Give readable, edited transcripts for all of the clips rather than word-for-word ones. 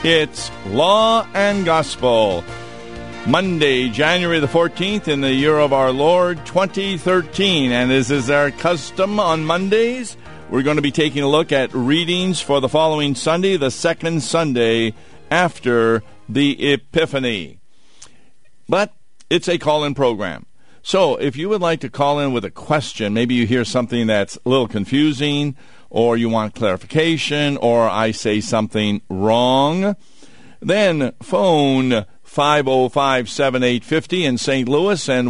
It's Law and Gospel, Monday, January the 14th in the year of our Lord, 2013. And as is our custom on Mondays, we're going to be taking a look at readings for the following Sunday, the second Sunday after the Epiphany. But it's a call-in program. So if you would like to call in with a question, maybe you hear something that's a little confusing, or you want clarification, or I say something wrong, then phone 505-7850 in St. Louis and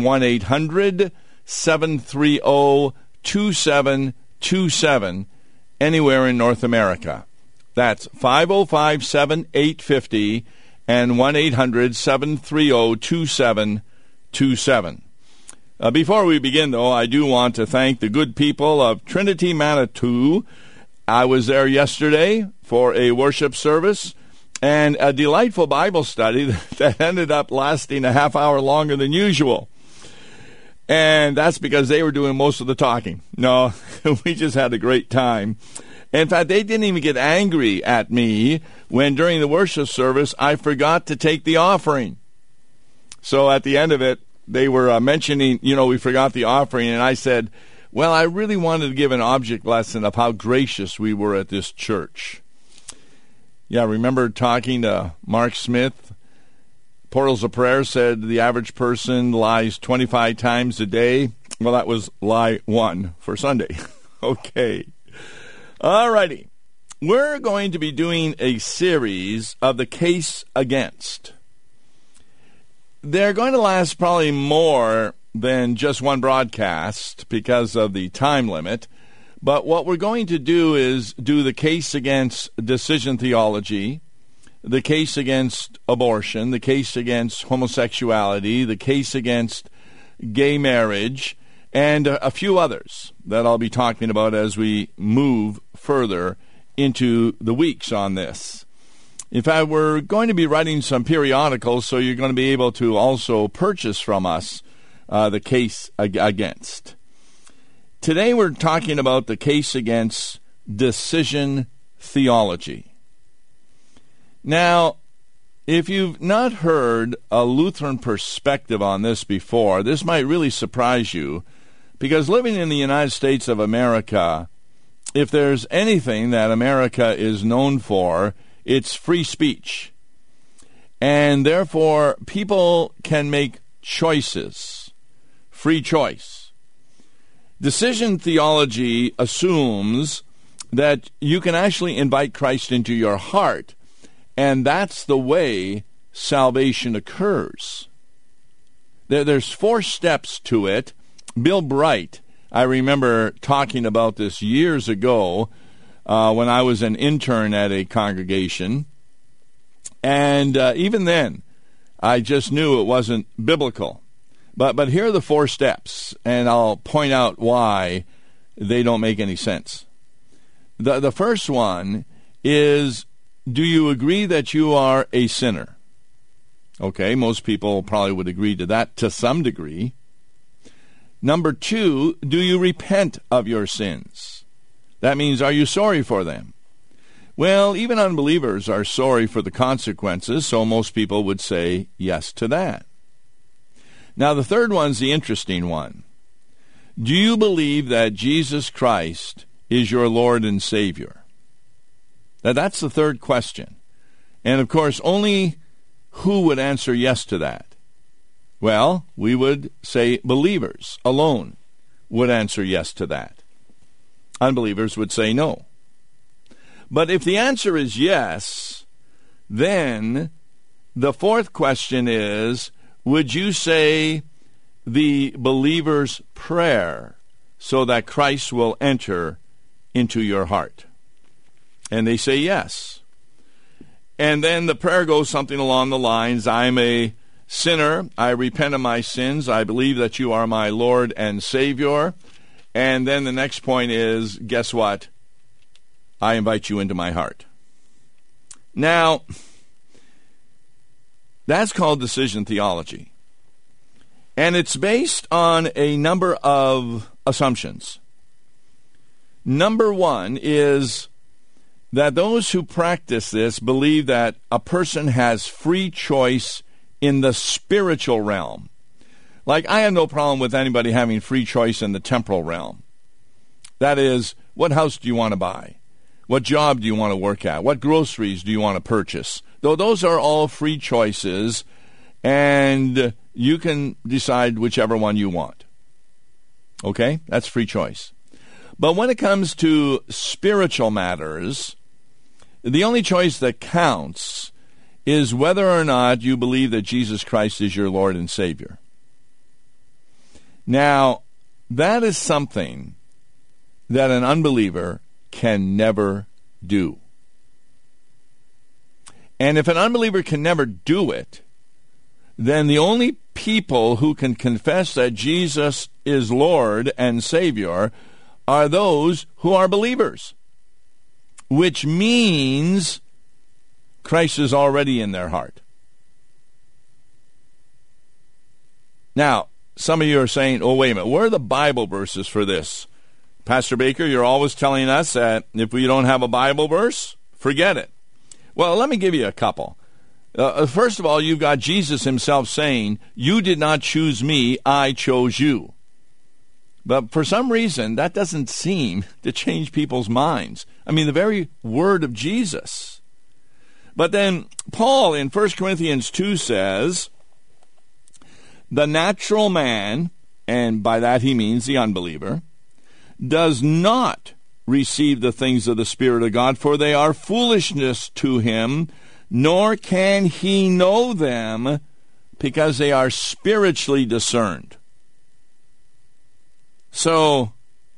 1-800-730-2727 anywhere in North America. That's 505-7850 and 1-800-730-2727. Before we begin, though, I do want to thank the good people of Trinity Manitou. I was there yesterday for a worship service and a delightful Bible study that ended up lasting a half hour longer than usual. And that's because they were doing most of the talking. No, we just had a great time. In fact, they didn't even get angry at me when during the worship service I forgot to take the offering. So at the end of it, they were mentioning, we forgot the offering, and I said, well, I really wanted to give an object lesson of how gracious we were at this church. Yeah, remember talking to Mark Smith? Portals of Prayer said the average person lies 25 times a day. Well, that was lie 1 for Sunday. Okay. All righty. We're going to be doing a series of the case against. They're going to last probably more than just one broadcast because of the time limit. But what we're going to do is do the case against decision theology, the case against abortion, the case against homosexuality, the case against gay marriage, and a few others that I'll be talking about as we move further into the weeks on this. In fact, we're going to be writing some periodicals, so you're going to be able to also purchase from us the case against. Today we're talking about the case against decision theology. Now, if you've not heard a Lutheran perspective on this before, this might really surprise you, because living in the United States of America, if there's anything that America is known for, it's free speech. And therefore, people can make choices, free choice. Decision theology assumes that you can actually invite Christ into your heart, and that's the way salvation occurs. There's 4 steps to it. Bill Bright, I remember talking about this years ago when I was an intern at a congregation, and even then, I just knew it wasn't biblical. But here are the 4 steps, and I'll point out why they don't make any sense. The first one is, do you agree that you are a sinner? Okay, most people probably would agree to that to some degree. Number 2, do you repent of your sins? That means, are you sorry for them? Well, even unbelievers are sorry for the consequences, so most people would say yes to that. Now, the third one's the interesting one. Do you believe that Jesus Christ is your Lord and Savior? Now, that's the third question. And, of course, only who would answer yes to that? Well, we would say believers alone would answer yes to that. Unbelievers would say no. But if the answer is yes, then the fourth question is, would you say the believer's prayer so that Christ will enter into your heart? And they say yes. And then the prayer goes something along the lines, I'm a sinner, I repent of my sins, I believe that you are my Lord and Savior. And then the next point is, guess what? I invite you into my heart. Now, that's called decision theology. And it's based on a number of assumptions. Number one is that those who practice this believe that a person has free choice in the spiritual realm. Like, I have no problem with anybody having free choice in the temporal realm. That is, what house do you want to buy? What job do you want to work at? What groceries do you want to purchase? Though those are all free choices, and you can decide whichever one you want. Okay? That's free choice. But when it comes to spiritual matters, the only choice that counts is whether or not you believe that Jesus Christ is your Lord and Savior. Now, that is something that an unbeliever can never do. And if an unbeliever can never do it, then the only people who can confess that Jesus is Lord and Savior are those who are believers, which means Christ is already in their heart. Now, some of you are saying, oh, wait a minute, where are the Bible verses for this? Pastor Baker, you're always telling us that if we don't have a Bible verse, forget it. Well, let me give you a couple. First of all, you've got Jesus himself saying, you did not choose me, I chose you. But for some reason, that doesn't seem to change people's minds. I mean, the very word of Jesus. But then Paul in 1 Corinthians 2 says, the natural man, and by that he means the unbeliever, does not receive the things of the Spirit of God, for they are foolishness to him, nor can he know them, because they are spiritually discerned. So,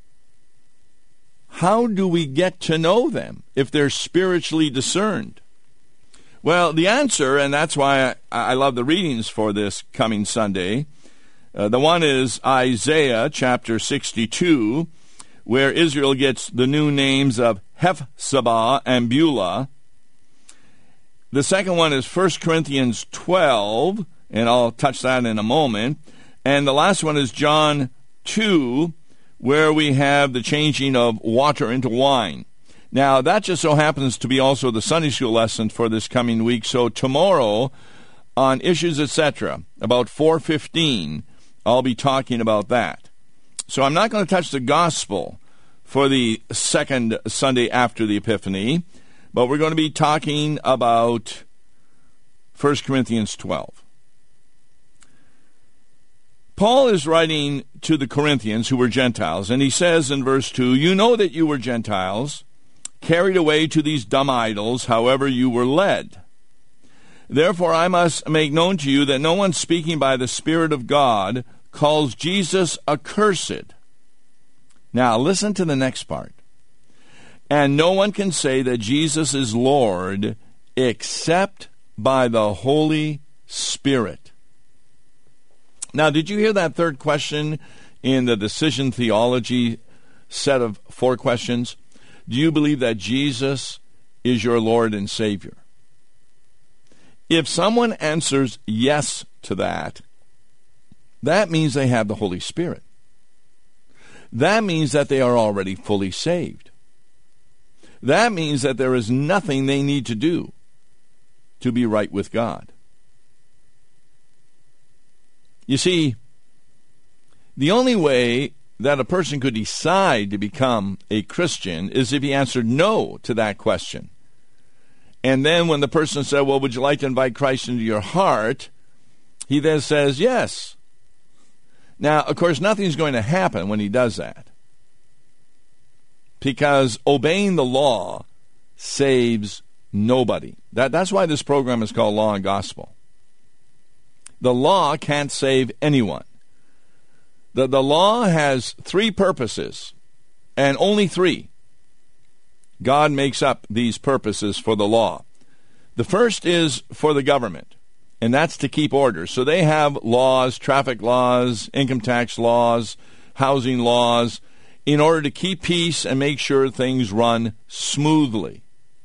how do we get to know them if they're spiritually discerned? Well, the answer, and that's why I love the readings for this coming Sunday, the one is Isaiah chapter 62, where Israel gets the new names of Hephzibah and Beulah. The second one is 1 Corinthians 12, and I'll touch that in a moment. And the last one is John 2, where we have the changing of water into wine. Now, that just so happens to be also the Sunday school lesson for this coming week. So tomorrow on Issues, etc., about 4:15, I'll be talking about that. So I'm not going to touch the gospel for the second Sunday after the Epiphany, but we're going to be talking about 1 Corinthians 12. Paul is writing to the Corinthians who were Gentiles, and he says in verse 2, you know that you were Gentiles, carried away to these dumb idols, however you were led. Therefore I must make known to you that no one speaking by the Spirit of God calls Jesus accursed. Now listen to the next part. And no one can say that Jesus is Lord except by the Holy Spirit. Now, did you hear that third question in the decision theology set of 4 questions? Do you believe that Jesus is your Lord and Savior? If someone answers yes to that, that means they have the Holy Spirit. That means that they are already fully saved. That means that there is nothing they need to do to be right with God. You see, the only way that a person could decide to become a Christian is if he answered no to that question. And then when the person said, well, would you like to invite Christ into your heart? He then says, yes. Now, of course, nothing's going to happen when he does that, because obeying the law saves nobody. That's why this program is called Law and Gospel. The law can't save anyone. The law has 3 purposes, and only 3. God makes up these purposes for the law. The first is for the government, and that's to keep order. So they have laws, traffic laws, income tax laws, housing laws, in order to keep peace and make sure things run smoothly.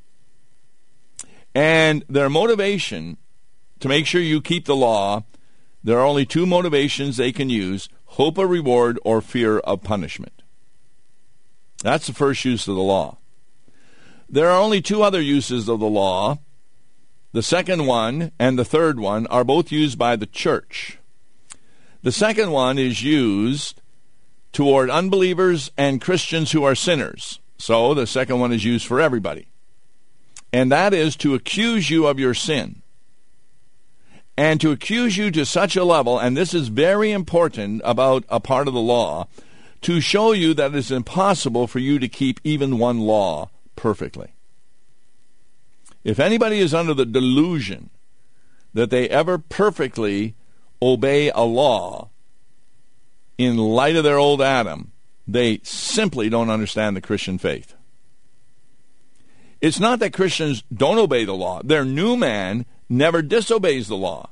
And their motivation to make sure you keep the law, there are only 2 motivations they can use: hope of reward or fear of punishment. That's the first use of the law. There are only two other uses of the law. The second one and the third one are both used by the church. The second one is used toward unbelievers and Christians who are sinners. So the second one is used for everybody. And that is to accuse you of your sin. And to accuse you to such a level, and this is very important about a part of the law, to show you that it is impossible for you to keep even one law perfectly. If anybody is under the delusion that they ever perfectly obey a law in light of their old Adam, they simply don't understand the Christian faith. It's not that Christians don't obey the law. Their new man never disobeys the law.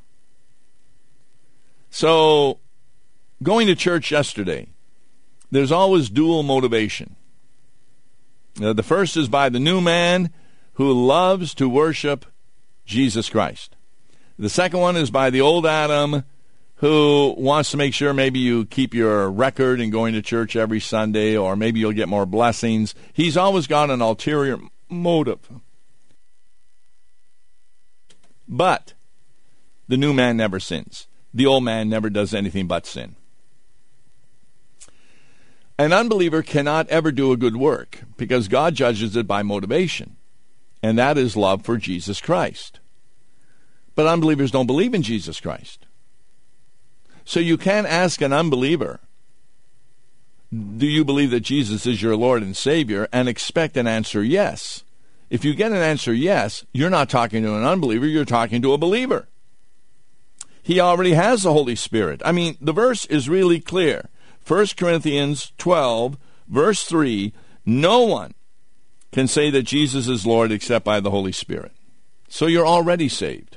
So, going to church yesterday, there's always dual motivation. The first is by the new man who loves to worship Jesus Christ. The second one is by the old Adam who wants to make sure maybe you keep your record in going to church every Sunday, or maybe you'll get more blessings. He's always got an ulterior motive. But the new man never sins. The old man never does anything but sin. An unbeliever cannot ever do a good work because God judges it by motivation, and that is love for Jesus Christ. But unbelievers don't believe in Jesus Christ. So you can't ask an unbeliever, do you believe that Jesus is your Lord and Savior, and expect an answer yes. If you get an answer yes, you're not talking to an unbeliever, you're talking to a believer. He already has the Holy Spirit. I mean, the verse is really clear. 1 Corinthians 12, verse 3, no one can say that Jesus is Lord except by the Holy Spirit. So you're already saved.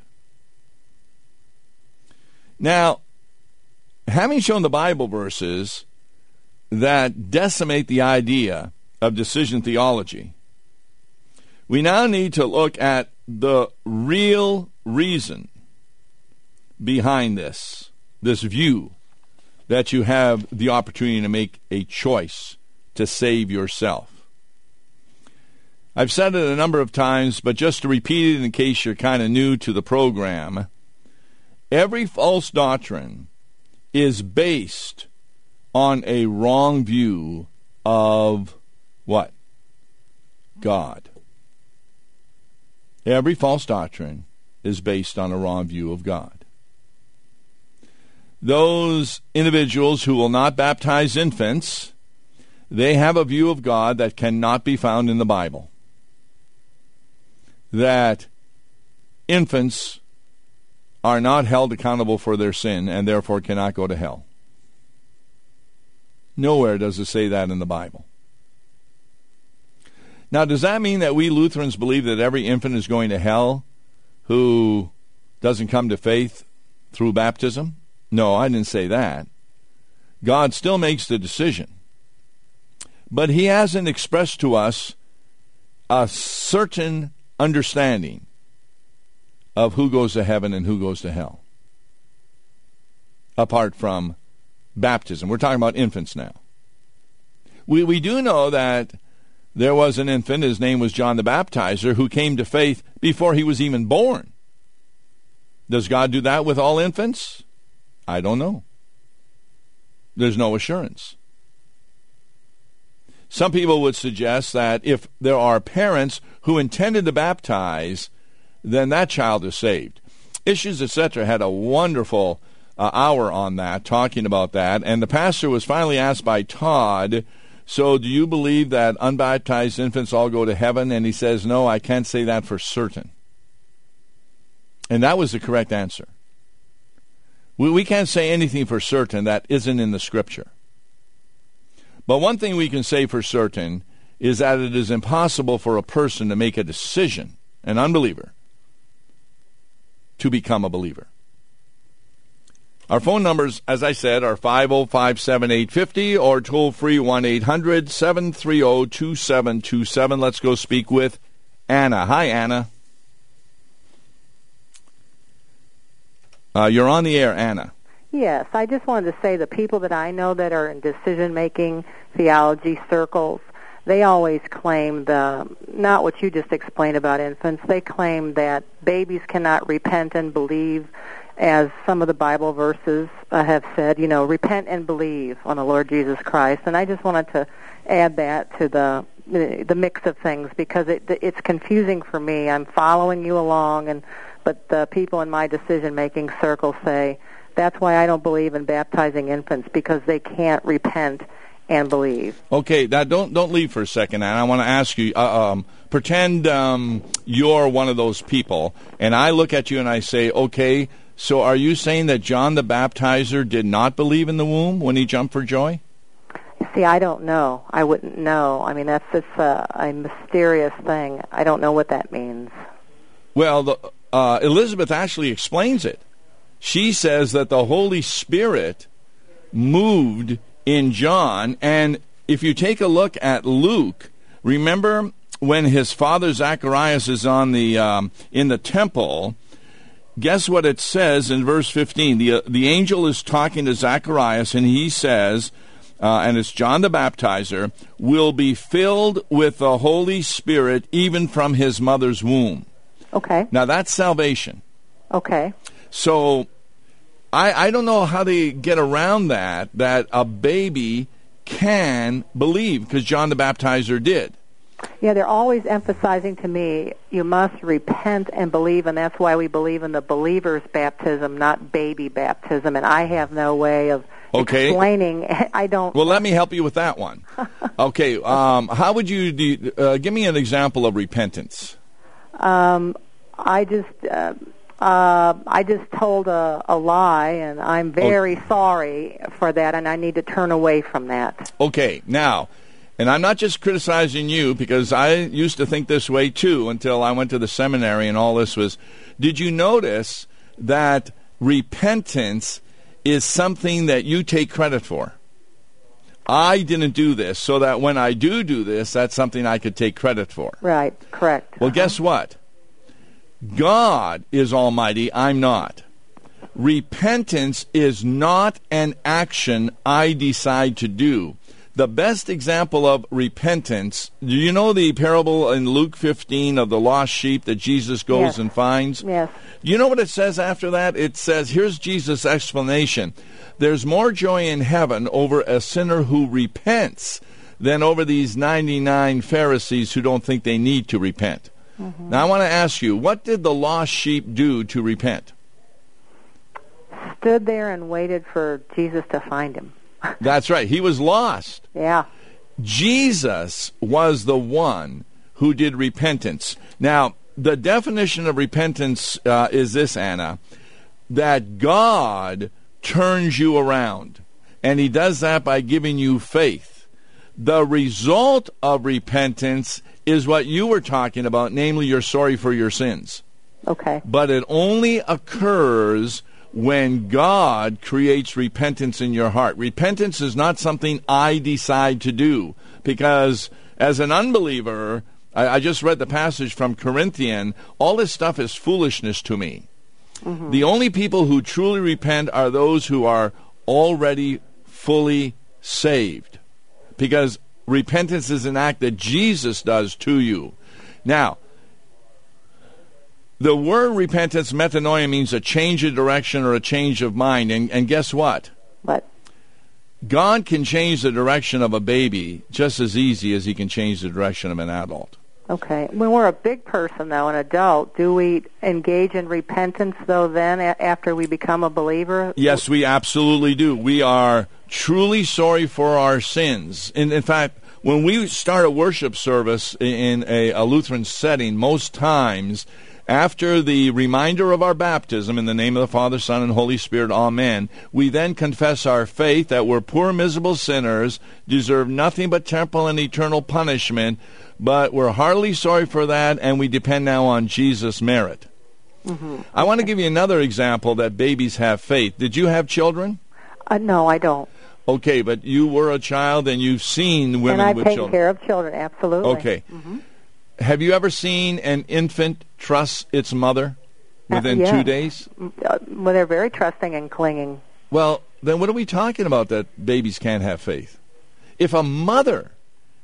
Now, having shown the Bible verses that decimate the idea of decision theology, we now need to look at the real reason behind this view that you have the opportunity to make a choice to save yourself. I've said it a number of times, but just to repeat it in case you're kind of new to the program, every false doctrine is based on a wrong view of what? God. Every false doctrine is based on a wrong view of God. Those individuals who will not baptize infants, they have a view of God that cannot be found in the Bible. That infants are not held accountable for their sin and therefore cannot go to hell. Nowhere does it say that in the Bible. Now, does that mean that we Lutherans believe that every infant is going to hell who doesn't come to faith through baptism? No, I didn't say that. God still makes the decision. But He hasn't expressed to us a certain understanding of who goes to heaven and who goes to hell, apart from baptism. We're talking about infants now. We do know that there was an infant, his name was John the Baptizer, who came to faith before he was even born. Does God do that with all infants? I don't know. There's no assurance. Some people would suggest that if there are parents who intended to baptize, then that child is saved. Issues, etc. had a wonderful hour on that, talking about that, and the pastor was finally asked by Todd, so do you believe that unbaptized infants all go to heaven? And he says, no, I can't say that for certain. And that was the correct answer. We can't say anything for certain that isn't in the Scripture. But one thing we can say for certain is that it is impossible for a person to make a decision, an unbeliever, to become a believer. Our phone numbers, as I said, are 505-7850 or toll-free 1-800-730-2727. Let's go speak with Anna. Hi, Anna. You're on the air, Anna. Yes, I just wanted to say the people that I know that are in decision-making theology circles, they always claim not what you just explained about infants. They claim that babies cannot repent and believe, as some of the Bible verses have said, repent and believe on the Lord Jesus Christ. And I just wanted to add that to the mix of things, because it's confusing for me. I'm following you along, but the people in my decision-making circle say, that's why I don't believe in baptizing infants, because they can't repent and believe. Okay, now don't leave for a second, Anna. I want to ask you, pretend you're one of those people, and I look at you and I say, okay, so are you saying that John the Baptizer did not believe in the womb when he jumped for joy? See, I don't know. I wouldn't know. I mean, that's just a mysterious thing. I don't know what that means. Well, Elizabeth actually explains it. She says that the Holy Spirit moved in John, and if you take a look at Luke, remember when his father Zacharias is in the temple, guess what it says in verse 15? The angel is talking to Zacharias, and he says, and it's John the Baptizer, will be filled with the Holy Spirit even from his mother's womb. Okay. Now that's salvation. Okay. So I don't know how they get around that a baby can believe, because John the Baptizer did. Yeah, they're always emphasizing to me, you must repent and believe, and that's why we believe in the believer's baptism, not baby baptism, and I have no way of explaining. I don't. Well, let me help you with that one. Okay, how would you give me an example of repentance? I just told a lie, and I'm very sorry for that, and I need to turn away from that. Okay, now, and I'm not just criticizing you, because I used to think this way too until I went to the seminary and all this was. Did you notice that repentance is something that you take credit for? I didn't do this, so that when I do this, that's something I could take credit for. Right, correct. Well, guess what? God is almighty, I'm not. Repentance is not an action I decide to do. The best example of repentance, do you know the parable in Luke 15 of the lost sheep that Jesus goes and finds? Yes. You know what it says after that? It says, here's Jesus' explanation. There's more joy in heaven over a sinner who repents than over these 99 Pharisees who don't think they need to repent. Mm-hmm. Now I want to ask you, what did the lost sheep do to repent? Stood there and waited for Jesus to find him. That's right. He was lost. Yeah. Jesus was the one who did repentance. Now, the definition of repentance is this, Anna, that God turns you around, and he does that by giving you faith. The result of repentance is what you were talking about, namely you're sorry for your sins. Okay. But it only occurs when God creates repentance in your heart. Repentance is not something I decide to do, because as an unbeliever, I just read the passage from Corinthians, all this stuff is foolishness to me. Mm-hmm. The only people who truly repent are those who are already fully saved, because repentance is an act that Jesus does to you. Now, the word repentance, metanoia, means a change of direction or a change of mind. And guess what? What? God can change the direction of a baby just as easy as he can change the direction of an adult. Okay. When we're a big person, though, an adult, do we engage in repentance, though, then, after we become a believer? Yes, we absolutely do. We are truly sorry for our sins. In fact, when we start a worship service in a Lutheran setting, most times, after the reminder of our baptism in the name of the Father, Son, and Holy Spirit, amen, we then confess our faith that we're poor, miserable sinners, deserve nothing but temporal and eternal punishment, but we're heartily sorry for that, and we depend now on Jesus' merit. Mm-hmm. I want to give you another example that babies have faith. Did you have children? No, I don't. Okay, but you were a child, and you've seen women with children. And I've taken care of children, absolutely. Okay. Mm-hmm. Have you ever seen an infant trust its mother within 2 days? Well, they're very trusting and clinging. Well, then what are we talking about that babies can't have faith? If a mother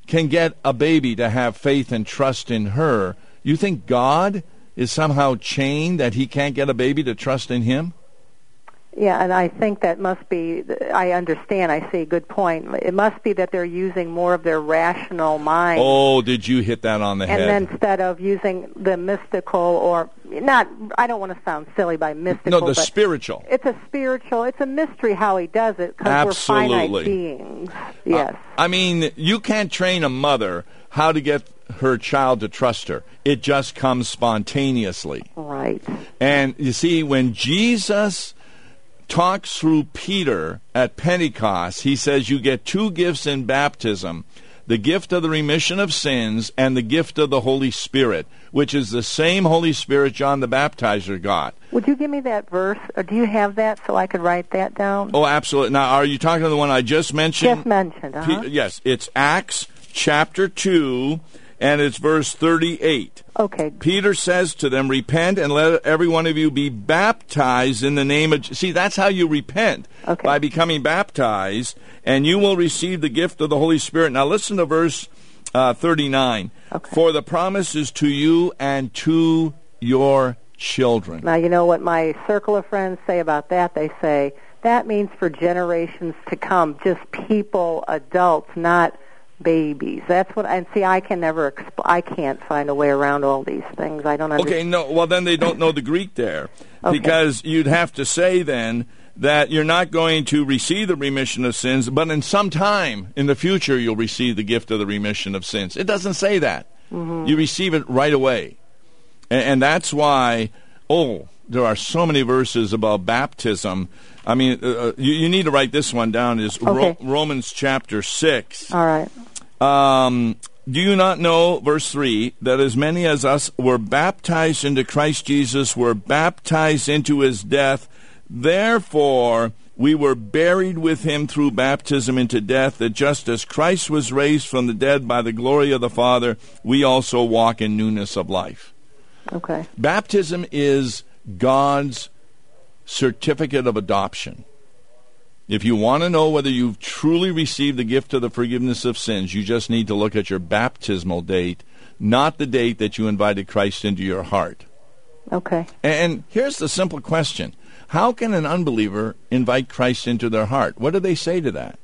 can get a baby to have faith and trust in her, you think God is somehow chained that he can't get a baby to trust in him? Yeah, and I think that must be, I understand, I see, good point. It must be that they're using more of their rational mind. Oh, did you hit that on the head? And then instead of using the mystical or, not, I don't want to sound silly by mystical. No, the spiritual. It's a mystery how he does it because we're finite beings. Yes. I mean, you can't train a mother how to get her child to trust her. It just comes spontaneously. Right. And you see, when Jesus talks through Peter at Pentecost, he says you get two gifts in baptism, the gift of the remission of sins and the gift of the Holy Spirit, which is the same Holy Spirit John the Baptizer got. Would you give me that verse, or do you have that so I could write that down? Oh, absolutely. Now, are you talking to the one I just mentioned? Just mentioned, Yes, it's Acts chapter 2, and it's verse 38. Okay. Peter says to them, repent and let every one of you be baptized in the name of... See, that's how you repent, by becoming baptized, and you will receive the gift of the Holy Spirit. Now listen to verse 39. Okay. For the promise is to you and to your children. Now, you know what my circle of friends say about that? They say, that means for generations to come, just people, adults, not babies. That's what, and see, I can't find a way around all these things. I don't understand. Okay, no, well then they don't know the Greek there. Because you'd have to say then that you're not going to receive the remission of sins, but in some time in the future you'll receive the gift of the remission of sins. It doesn't say that. Mm-hmm. You receive it right away. And that's why, there are so many verses about baptism. I mean, you need to write this one down, is Romans chapter 6. All right. Do you not know, verse 3, that as many as us were baptized into Christ Jesus were baptized into his death? Therefore, we were buried with him through baptism into death, that just as Christ was raised from the dead by the glory of the Father, we also walk in newness of life. Okay. Baptism is God's certificate of adoption. If you want to know whether you've truly received the gift of the forgiveness of sins, you just need to look at your baptismal date, not the date that you invited Christ into your heart. Okay. And here's the simple question. How can an unbeliever invite Christ into their heart? What do they say to that?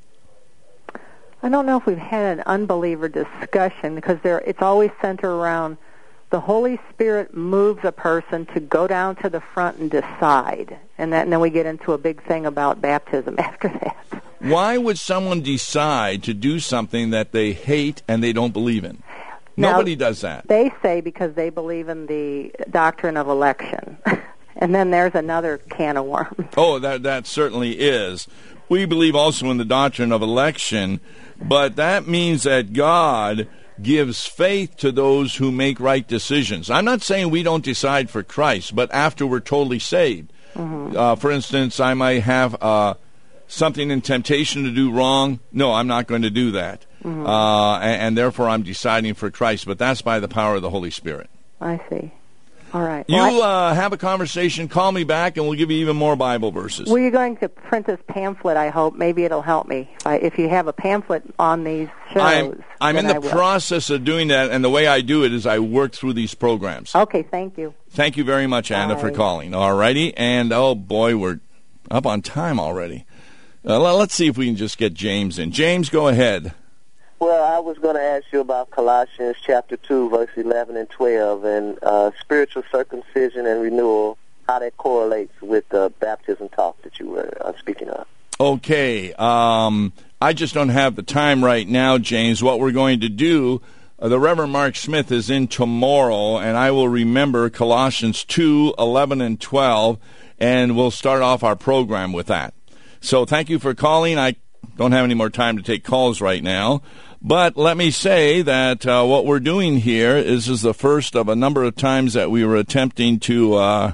I don't know if we've had an unbeliever discussion, because it's always centered around the Holy Spirit moves a person to go down to the front and decide. And then we get into a big thing about baptism after that. Why would someone decide to do something that they hate and they don't believe in? Nobody does that. They say because they believe in the doctrine of election. And then there's another can of worms. Oh, that certainly is. We believe also in the doctrine of election, but that means that God gives faith to those who make right decisions. I'm not saying we don't decide for Christ, but after we're totally saved. Mm-hmm. For instance, I might have something in temptation to do wrong. No, I'm not going to do that. Mm-hmm. And therefore I'm deciding for Christ, but that's by the power of the Holy Spirit. I see. All right. You have a conversation, call me back, and we'll give you even more Bible verses. Well, you're going to print this pamphlet, I hope. Maybe it'll help me. If you have a pamphlet on these shows. I'm in the process of doing that, and the way I do it is I work through these programs. Okay, thank you. Thank you very much, Anna, for calling. All righty. And, oh, boy, we're up on time already. Let's see if we can just get James in. James, go ahead. Well, I was going to ask you about Colossians chapter 2, verse 11 and 12, and spiritual circumcision and renewal, how that correlates with the baptism talk that you were speaking of. Okay. I just don't have the time right now, James. What we're going to do, the Reverend Mark Smith is in tomorrow, and I will remember Colossians 2, 11 and 12, and we'll start off our program with that. So thank you for calling. I don't have any more time to take calls right now. But let me say that what we're doing here is the first of a number of times that we were attempting to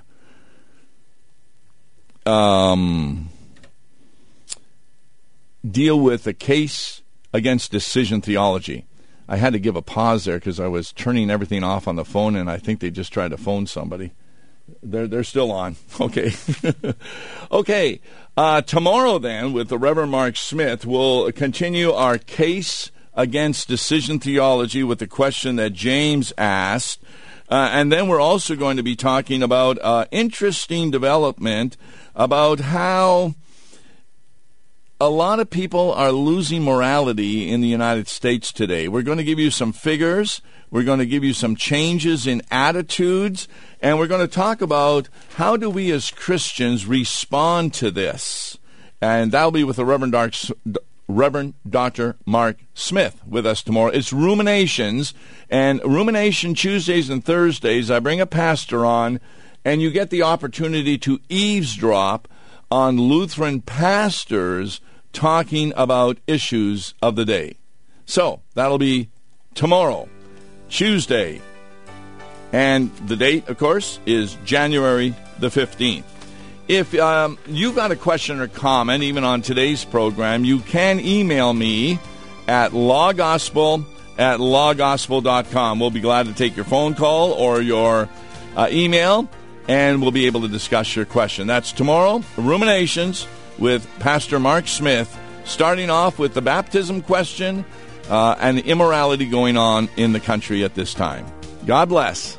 deal with a case against decision theology. I had to give a pause there because I was turning everything off on the phone, and I think they just tried to phone somebody. They're still on. Okay. Okay. Tomorrow then, with the Reverend Mark Smith, we'll continue our case against decision theology with the question that James asked. And then we're also going to be talking about interesting development about how a lot of people are losing morality in the United States today. We're going to give you some figures. We're going to give you some changes in attitudes. And we're going to talk about how do we as Christians respond to this. And that'll be with the Reverend Dr. Mark Smith with us tomorrow. It's Ruminations, and Rumination Tuesdays and Thursdays, I bring a pastor on, and you get the opportunity to eavesdrop on Lutheran pastors talking about issues of the day. So, that'll be tomorrow, Tuesday, and the date, of course, is January the 15th. If you've got a question or comment, even on today's program, you can email me at lawgospel@lawgospel.com. We'll be glad to take your phone call or your email, and we'll be able to discuss your question. That's tomorrow, Ruminations with Pastor Mark Smith, starting off with the baptism question and the immorality going on in the country at this time. God bless.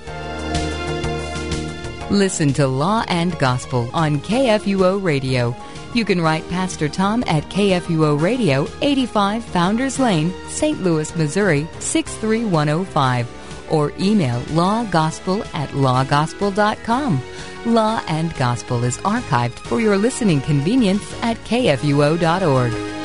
Listen to Law and Gospel on KFUO Radio. You can write Pastor Tom at KFUO Radio, 85 Founders Lane, St. Louis, Missouri, 63105. Or email lawgospel@lawgospel.com. Law and Gospel is archived for your listening convenience at KFUO.org.